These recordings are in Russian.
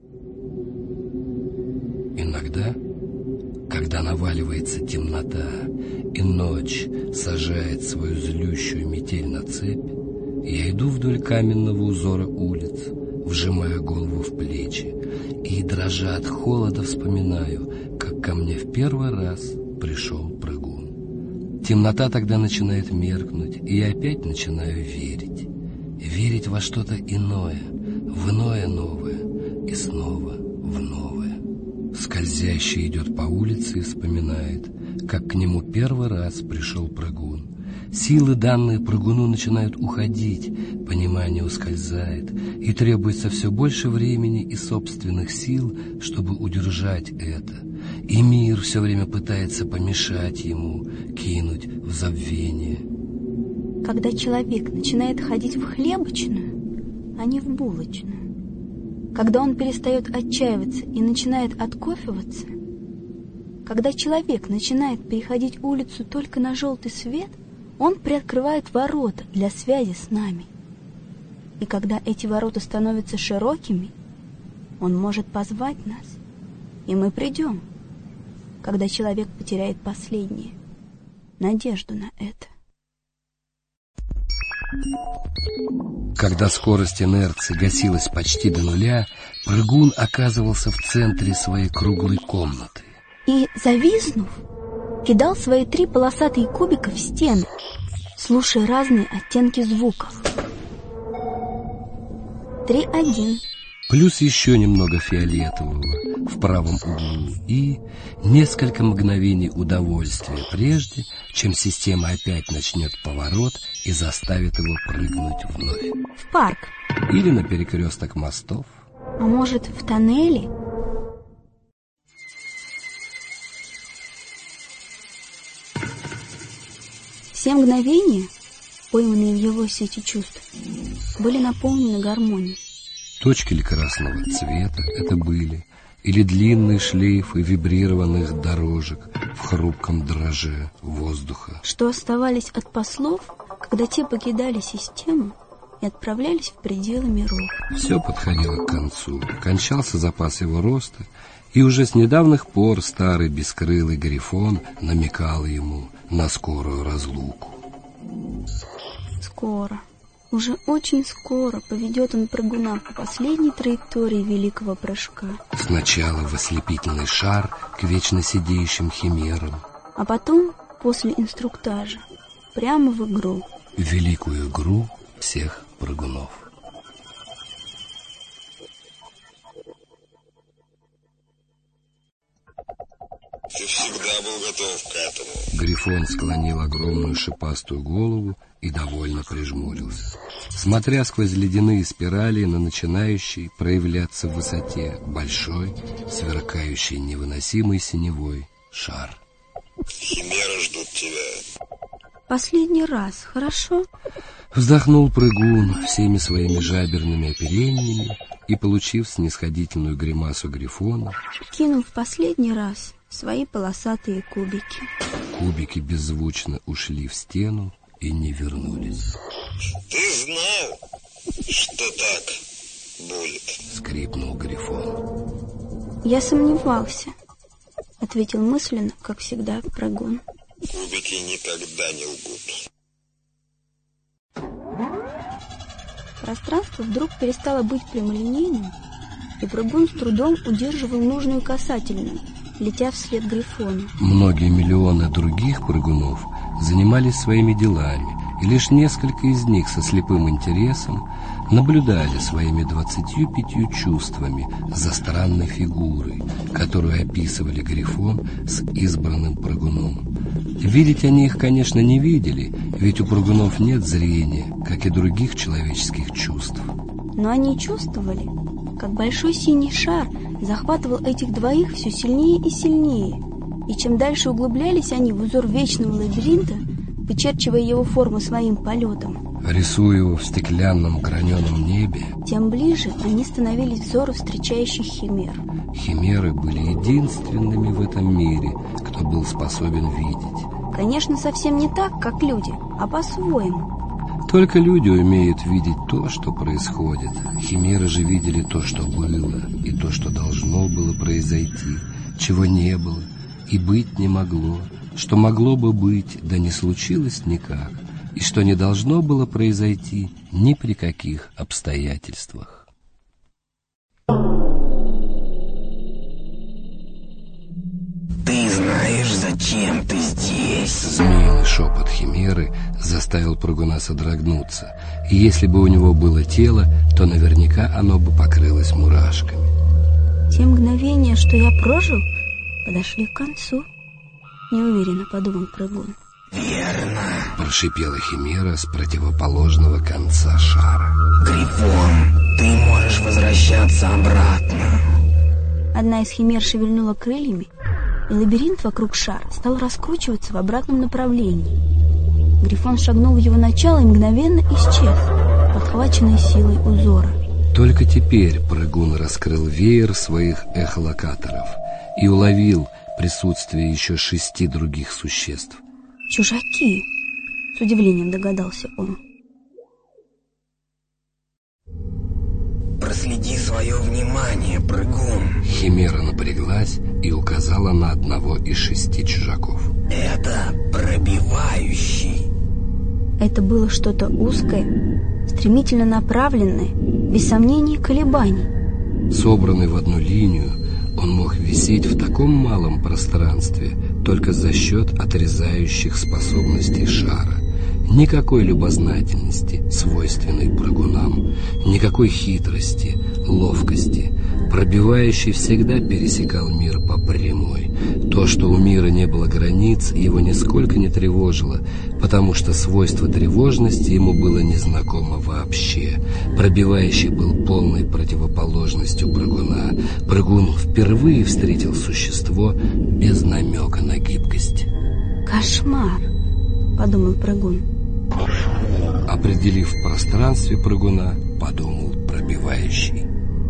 Иногда, когда наваливается темнота и ночь сажает свою злющую метель на цепь, я иду вдоль каменного узора улиц, вжимая голову в плечи и, дрожа от холода, вспоминаю, как ко мне в первый раз пришел прыгун. Темнота тогда начинает меркнуть, и я опять начинаю верить. Верить во что-то иное, в иное новое и снова в новое. Скользящий идет по улице и вспоминает, как к нему первый раз пришел прыгун. Силы, данные прыгуну, начинают уходить, понимание ускользает, и требуется все больше времени и собственных сил, чтобы удержать это. И мир все время пытается помешать ему, кинуть в забвение. Когда человек начинает ходить в хлебочную, а не в булочную, когда он перестает отчаиваться и начинает откофиваться, когда человек начинает переходить улицу только на желтый свет, он приоткрывает ворота для связи с нами. И когда эти ворота становятся широкими, он может позвать нас, и мы придем, когда человек потеряет последнее, надежду на это. Когда скорость инерции гасилась почти до нуля, прыгун оказывался в центре своей круглой комнаты. И, зависнув, кидал свои 3 полосатые кубика в стены, слушая разные оттенки звуков. 3-1. Плюс еще немного фиолетового в правом углу и несколько мгновений удовольствия, прежде чем система опять начнет поворот и заставит его прыгнуть вновь. В парк. Или на перекресток мостов. А может, в тоннеле? Все мгновения, пойманные в его сети чувств, были наполнены гармонией. Точки ли красного цвета это были, или длинные шлейфы вибрированных дорожек в хрупком дроже воздуха, что оставались от послов, когда те покидали систему и отправлялись в пределы миров. Все подходило к концу, кончался запас его роста, и уже с недавних пор старый бескрылый Грифон намекал ему на скорую разлуку. Скоро, уже очень скоро поведет он прыгуна по последней траектории великого прыжка. Сначала в ослепительный шар к вечно сидеющим химерам, а потом, после инструктажа, прямо в игру. В великую игру всех прыгунов. Ты всегда был готов к этому. Грифон склонил огромную шипастую голову и довольно прижмурился, смотря сквозь ледяные спирали на начинающий проявляться в высоте большой, сверкающий невыносимой синевой шар. Химеры ждут тебя. Последний раз, хорошо? Вздохнул прыгун всеми своими жаберными оперениями и, получив снисходительную гримасу Грифона, кинул в последний раз свои полосатые кубики. Кубики беззвучно ушли в стену и не вернулись. Ты знал, что так будет? Скрипнул Грифон. Я сомневался, ответил мысленно, как всегда, прыгун. Кубики никогда не лгут. Пространство вдруг перестало быть прямолинейным, и прыгун с трудом удерживал нужную касательную, летя вслед Грифону. Многие миллионы других прыгунов занимались своими делами, и лишь несколько из них со слепым интересом наблюдали своими 25 чувствами за странной фигурой, которую описывали Грифон с избранным прыгуном. Видеть они их, конечно, не видели, ведь у прыгунов нет зрения, как и других человеческих чувств. Но они чувствовали, как большой синий шар захватывал этих двоих все сильнее и сильнее, и чем дальше углублялись они в узор вечного лабиринта, вычерчивая его форму своим полетом, рисуя его в стеклянном граненом небе, тем ближе они становились взору встречающих химер. Химеры были единственными в этом мире, кто был способен видеть. Конечно, совсем не так, как люди, а по-своему. Только люди умеют видеть то, что происходит. Химеры же видели то, что было, и то, что должно было произойти, чего не было и быть не могло, что могло бы быть, да не случилось никак, и что не должно было произойти ни при каких обстоятельствах. Ты знаешь, зачем ты здесь? Змеиный шепот Химеры заставил прыгуна содрогнуться, и если бы у него было тело, то наверняка оно бы покрылось мурашками. Те мгновения, что я прожил, подошли к концу. Неуверенно подумал прыгун. Верно. Прошипела Химера с противоположного конца шара. Грифон, ты можешь возвращаться обратно. Одна из химер шевельнула крыльями, и лабиринт вокруг шара стал раскручиваться в обратном направлении. Грифон шагнул в его начало и мгновенно исчез, подхваченный силой узора. Только теперь прыгун раскрыл веер своих эхолокаторов и уловил присутствие еще 6 других существ. «Чужаки!» — с удивлением догадался он. Проследи свое внимание, прыгун. Химера напряглась и указала на одного из 6 чужаков. Это пробивающий. Это было что-то узкое, стремительно направленное, без сомнений и колебаний. Собранный в одну линию, он мог висеть в таком малом пространстве только за счет отрезающих способностей шара. Никакой любознательности, свойственной прыгунам, никакой хитрости, ловкости. Пробивающий всегда пересекал мир по прямой. То, что у мира не было границ, его нисколько не тревожило, потому что свойство тревожности ему было незнакомо вообще. Пробивающий был полной противоположностью прыгуна. Прыгун впервые встретил существо без намека на гибкость. «Кошмар!» — подумал прыгун. Определив в пространстве прыгуна, подумал пробивающий.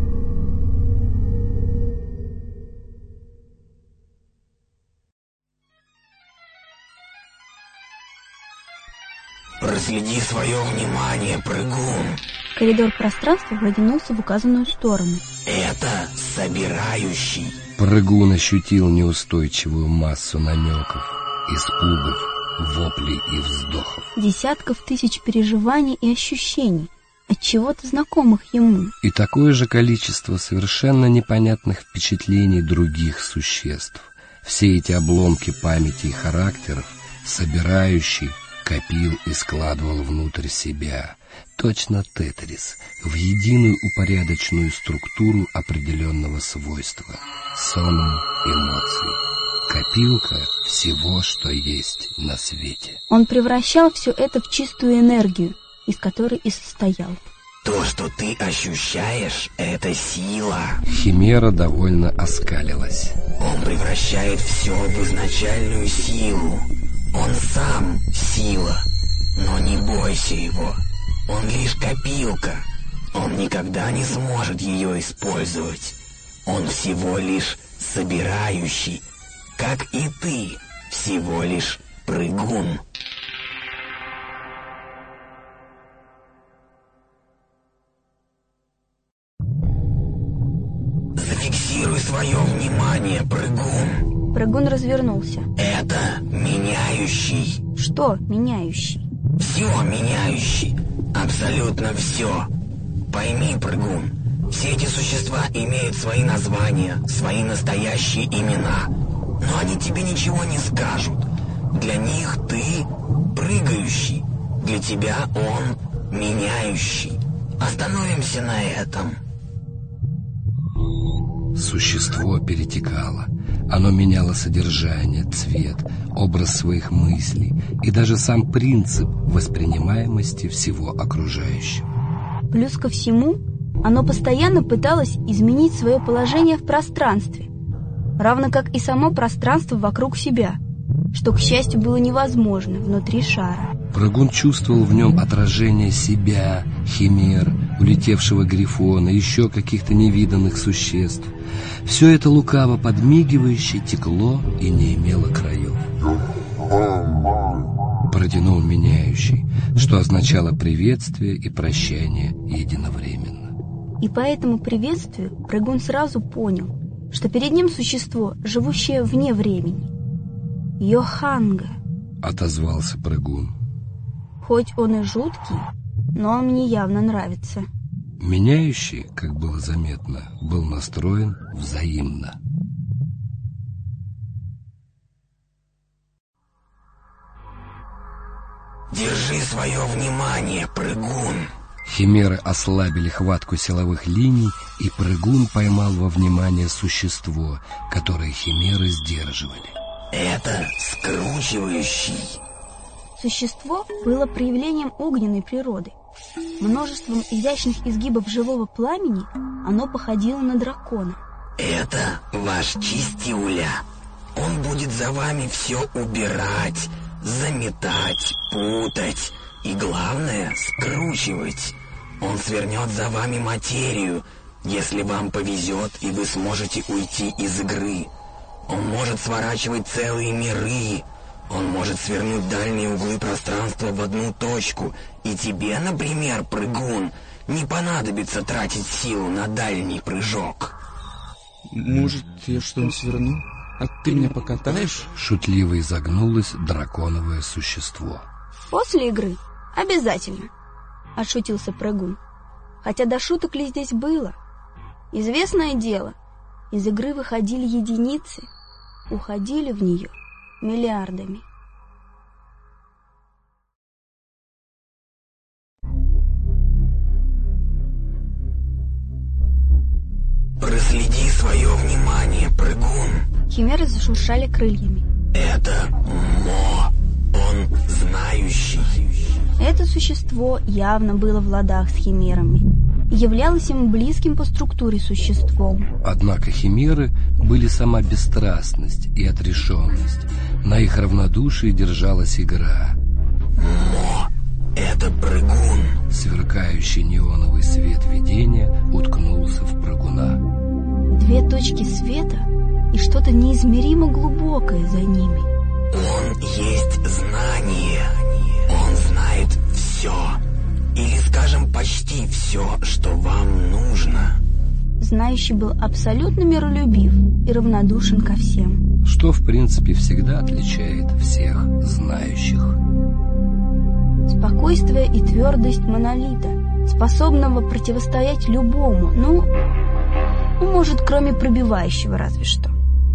Проследи свое внимание, прыгун. Коридор пространства продвинулся в указанную сторону. Это собирающий. Прыгун ощутил неустойчивую массу намеков, испугов, воплей и вздохов. Десятков тысяч переживаний и ощущений, от чего-то знакомых ему. И такое же количество совершенно непонятных впечатлений других существ. Все эти обломки памяти и характеров собирающий копил и складывал внутрь себя, точно тетрис, в единую упорядоченную структуру определенного свойства, сонм эмоций. Копилка всего, что есть на свете. Он превращал все это в чистую энергию, из которой и состоял. То, что ты ощущаешь, это сила. Химера довольно оскалилась. Он превращает все в изначальную силу. Он сам сила, но не бойся его. Он лишь копилка. Он никогда не сможет ее использовать. Он всего лишь собирающий, как и ты, всего лишь прыгун. Зафиксируй свое внимание, прыгун. Прыгун развернулся. Это меняющий. Что меняющий? Все меняющий. Абсолютно все. Пойми, прыгун, все эти существа имеют свои названия, свои настоящие имена. Но они тебе ничего не скажут. Для них ты прыгающий. Для тебя он меняющий. Остановимся на этом. Существо перетекало. Оно меняло содержание, цвет, образ своих мыслей и даже сам принцип воспринимаемости всего окружающего. Плюс ко всему, оно постоянно пыталось изменить свое положение в пространстве, равно как и само пространство вокруг себя, что, к счастью, было невозможно внутри шара. Прыгун чувствовал в нем отражение себя, химер, улетевшего грифона, еще каких-то невиданных существ. Все это лукаво подмигивающе текло и не имело краев. протянул меняющий, что означало приветствие и прощание единовременно. И по этому приветствию прыгун сразу понял, что перед ним существо, живущее вне времени. Йоханга. Отозвался прыгун. Хоть он и жуткий, но он мне явно нравится. Меняющий, как было заметно, был настроен взаимно. Держи свое внимание, прыгун. Химеры ослабили хватку силовых линий, и прыгун поймал во внимание существо, которое химеры сдерживали. Это скручивающий. Существо было проявлением огненной природы. Множеством изящных изгибов живого пламени оно походило на дракона. Это ваш чистюля. Он будет за вами все убирать, заметать, путать и, главное, скручивать. Он свернет за вами материю, если вам повезет и вы сможете уйти из игры. Он может сворачивать целые миры. Он может свернуть дальние углы пространства в одну точку. И тебе, например, прыгун, не понадобится тратить силу на дальний прыжок. Может, я что-нибудь сверну? А ты меня покатаешь? Шутливо изогнулось драконовое существо. После игры обязательно, отшутился прыгун. Хотя до шуток ли здесь было? Известное дело, из игры выходили единицы, уходили в нее миллиардами. Проследи свое внимание, прыгун. Химеры зашуршали крыльями. Это Мо. Он знающий. Это существо явно было в ладах с химерами и являлось им близким по структуре существом. Однако химеры были сама бесстрастность и отрешенность. На их равнодушии держалась игра. Мо. Это прыгун. Сверкающий неоновый свет видения уткнулся в прыгуна. Две точки света и что-то неизмеримо глубокое за ними. Он есть знание. Он знает все. Или, скажем, почти все, что вам нужно. Знающий был абсолютно миролюбив и равнодушен ко всем. Что, в принципе, всегда отличает всех знающих. Спокойствие и твердость монолита, способного противостоять любому, ну, может, кроме пробивающего разве что.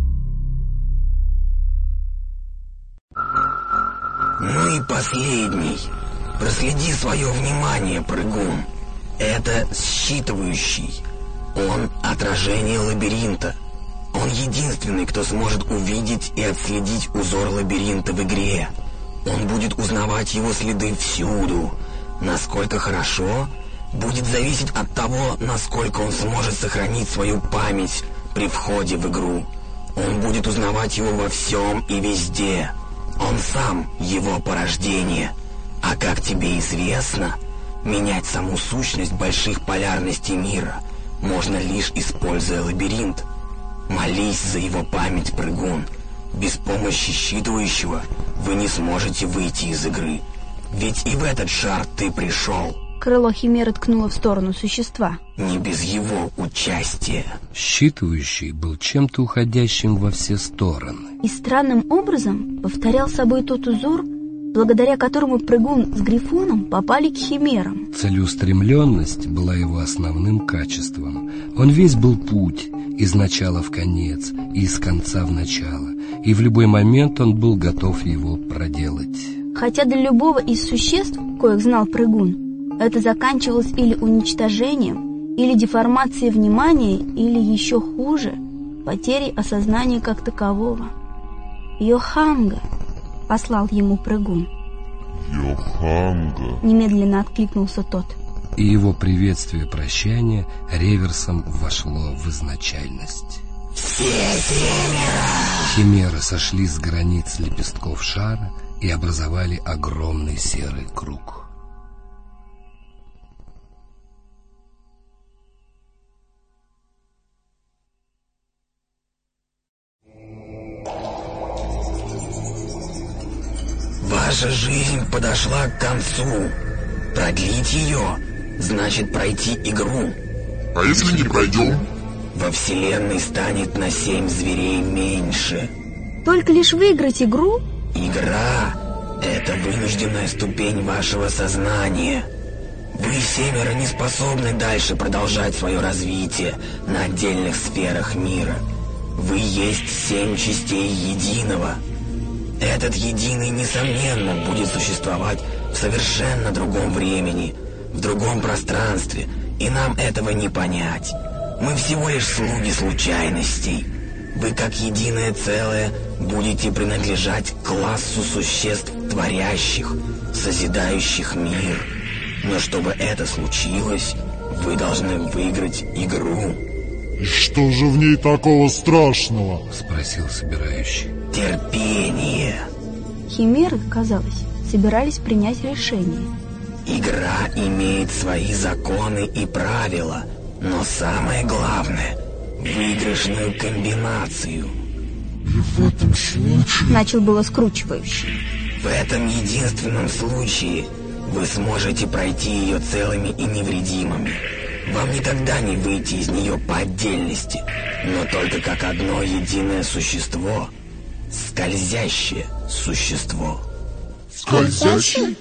Ну и последний. Проследи свое внимание, прыгун. Это считывающий. Он отражение лабиринта. Он единственный, кто сможет увидеть и отследить узор лабиринта в игре. Он будет узнавать его следы всюду. Насколько хорошо, будет зависеть от того, насколько он сможет сохранить свою память при входе в игру. Он будет узнавать его во всем и везде. Он сам его порождение. А как тебе известно, менять саму сущность больших полярностей мира можно лишь используя лабиринт. Молись за его память, прыгун. Без помощи считывающего вы не сможете выйти из игры. Ведь и в этот шар ты пришел. Крыло химеры ткнуло в сторону существа. Не без его участия. Считывающий был чем-то уходящим во все стороны. И странным образом повторял собой тот узор, благодаря которому прыгун с грифоном попали к химерам. Целеустремленность была его основным качеством. Он весь был путь, из начала в конец и из конца в начало, и в любой момент он был готов его проделать. Хотя для любого из существ, коих знал прыгун, это заканчивалось или уничтожением, или деформацией внимания, или еще хуже, потерей осознания как такового. Йоханга послал ему прыгун. Йоханга. Немедленно откликнулся тот. И его приветствие прощания реверсом вошло в изначальность. Все семеро! Химеры сошли с границ лепестков шара и образовали огромный серый круг. Ваш Ваша жизнь подошла к концу. Продлить ее значит пройти игру. А если не пройдем? Во Вселенной станет на 7 зверей меньше. Только лишь выиграть игру? Игра — это вынужденная ступень вашего сознания. Вы 7 не способны дальше продолжать свое развитие на отдельных сферах мира. Вы есть 7 частей единого. Этот единый, несомненно, будет существовать в совершенно другом времени, в другом пространстве, и нам этого не понять. Мы всего лишь слуги случайностей. Вы, как единое целое, будете принадлежать к классу существ творящих, созидающих мир. Но чтобы это случилось, вы должны выиграть игру. И что же в ней такого страшного? Спросил собирающий. Терпение. Химеры, казалось, собирались принять решение. Игра имеет свои законы и правила, но самое главное — выигрышную комбинацию. И в этом случае... Начал было скручивающий. В этом единственном случае вы сможете пройти ее целыми и невредимыми. Вам никогда не выйти из нее по отдельности, но только как одно единое существо. Скользящее существо. Скользящий?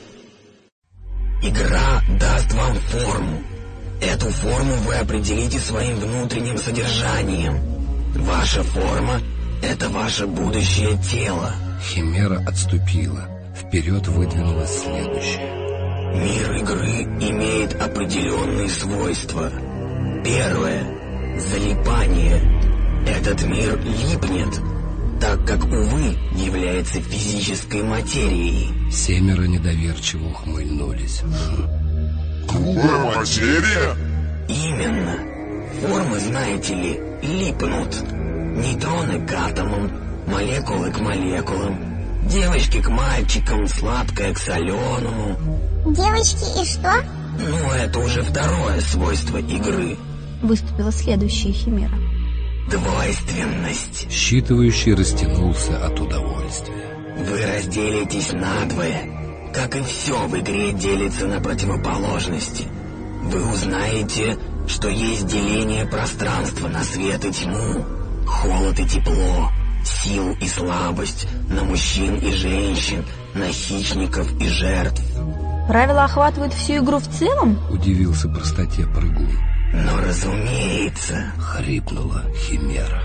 Игра даст вам форму. Эту форму вы определите своим внутренним содержанием. Ваша форма — это ваше будущее тело. Химера отступила. Вперед выдвинулось следующее. Мир игры имеет определенные свойства. Первое — залипание. Этот мир липнет, так как, увы, является физической материей. 7 недоверчиво ухмыльнулись. Грубая материя? Именно. Формы, знаете ли, липнут. Нейтроны к атомам, молекулы к молекулам, девочки к мальчикам, сладкое к соленому. Девочки, и что? Ну, это уже второе свойство игры. Выступила следующая химера. Двойственность. Считывающий растянулся от удовольствия. Вы разделитесь надвое. Как и все в игре делится на противоположности. Вы узнаете, что есть деление пространства на свет и тьму, холод и тепло, силу и слабость, на мужчин и женщин, на хищников и жертв. Правила охватывают всю игру в целом? Удивился простоте прыгун. Но разумеется. Хрипнула химера.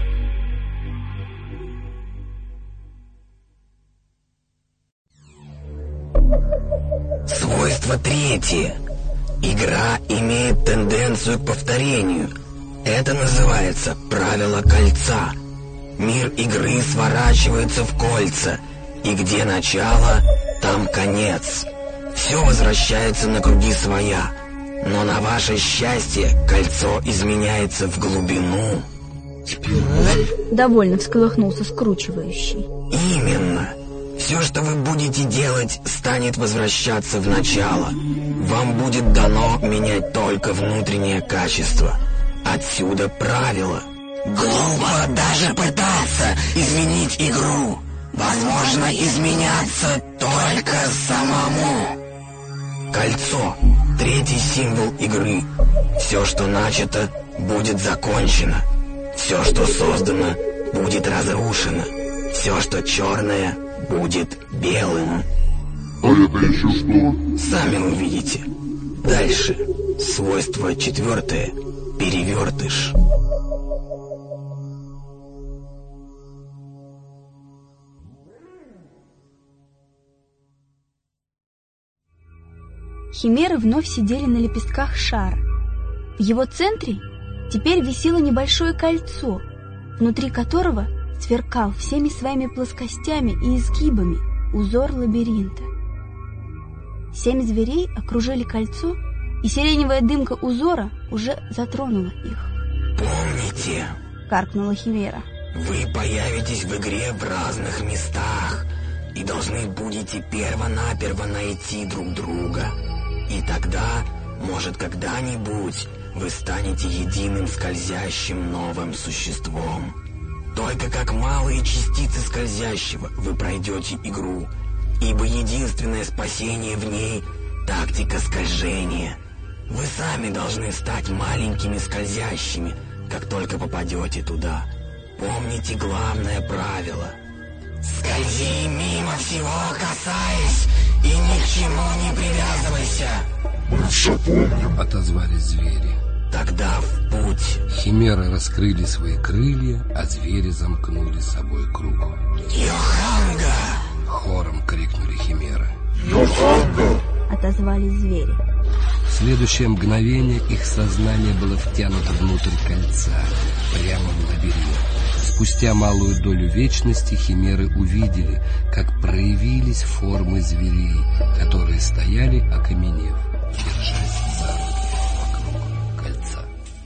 Свойство третье. Игра имеет тенденцию к повторению. Это называется правило кольца. Мир игры сворачивается в кольца, и где начало, там конец. Все возвращается на круги своя, но на ваше счастье кольцо изменяется в глубину. Довольно всколыхнулся скручивающий. Именно. Все, что вы будете делать, станет возвращаться в начало. Вам будет дано менять только внутреннее качество. Отсюда правило. Глупо даже пытаться изменить игру. Возможно, изменяться только самому. Кольцо. Третий символ игры. Все, что начато, будет закончено. Все, что создано, будет разрушено. Все, что черное, будет белым. А это еще что? Сами увидите. Дальше. Свойство 4. Перевертыш. Химеры вновь сидели на лепестках шара. В его центре теперь висело небольшое кольцо, внутри которого сверкал всеми своими плоскостями и изгибами узор лабиринта. 7 зверей окружили кольцо, и сиреневая дымка узора уже затронула их. Помните, Каркнула химера. вы появитесь в игре в разных местах и должны будете перво-наперво найти друг друга. И тогда, может, когда-нибудь вы станете единым скользящим новым существом. Только как малые частицы скользящего вы пройдете игру. ибо единственное спасение в ней — тактика скольжения. Вы сами должны стать маленькими скользящими, как только попадете туда. Помните главное правило. Скользи мимо всего, касаясь, и ни к чему не привязывайся. Мы все помним. Отозвались звери. Тогда в путь. Химеры раскрыли свои крылья, а звери замкнули с собой круг. Йоханга! Хором крикнули химеры. Йоханга! Отозвались звери. В следующее мгновение их сознание было втянуто внутрь кольца, прямо в лабиринт. Спустя малую долю вечности химеры увидели, как проявились формы зверей, которые стояли, окаменев, держась за руки вокруг кольца.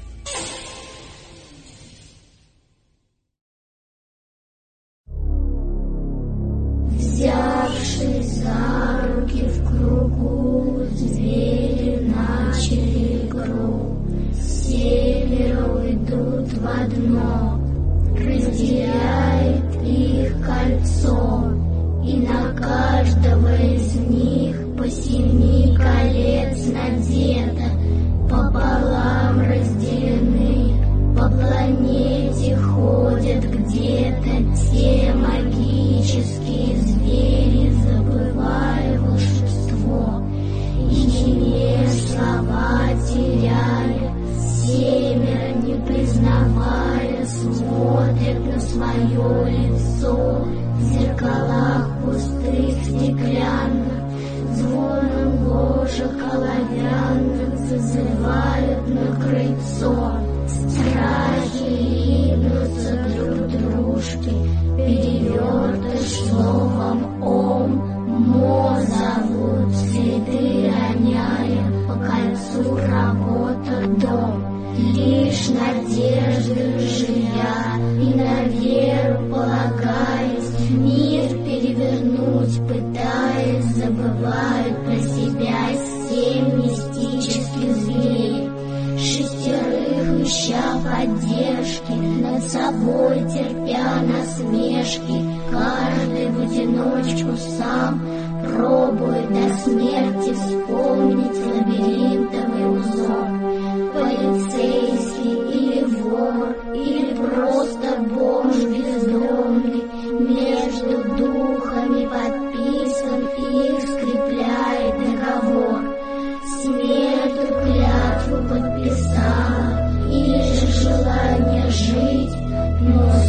Взявшись за руки в кругу, звери начали игру. С севера уйдут в одно, разделяет их кольцо, и на каждого из них по 7 колец надето, пополам разделены, по планете ходят где-то те магические звери, забывая волшебство, и не слова теряя, 7 не признавая, смотрят на свое лицо в зеркалах пустых стеклянных, звоном ложек оловянных зазывают на крыльцо. Страхи ринутся друг дружке, перевертыш словом «Ом», «Мо» зовут, следы роняя, по кольцу работа дом. Лишь надежды живя и на веру полагаясь, мир перевернуть пытаясь, забывают про себя 7 мистических зверей. 6 ища поддержки, над собой терпя насмешки, каждый в одиночку сам пробует до смерти вспомнить лабиринтовый узор. Полицейский или вор, или просто бомж бездомный, между духами подписан и скрепляет договор. Смертью клятву подписала, или же желание жить, но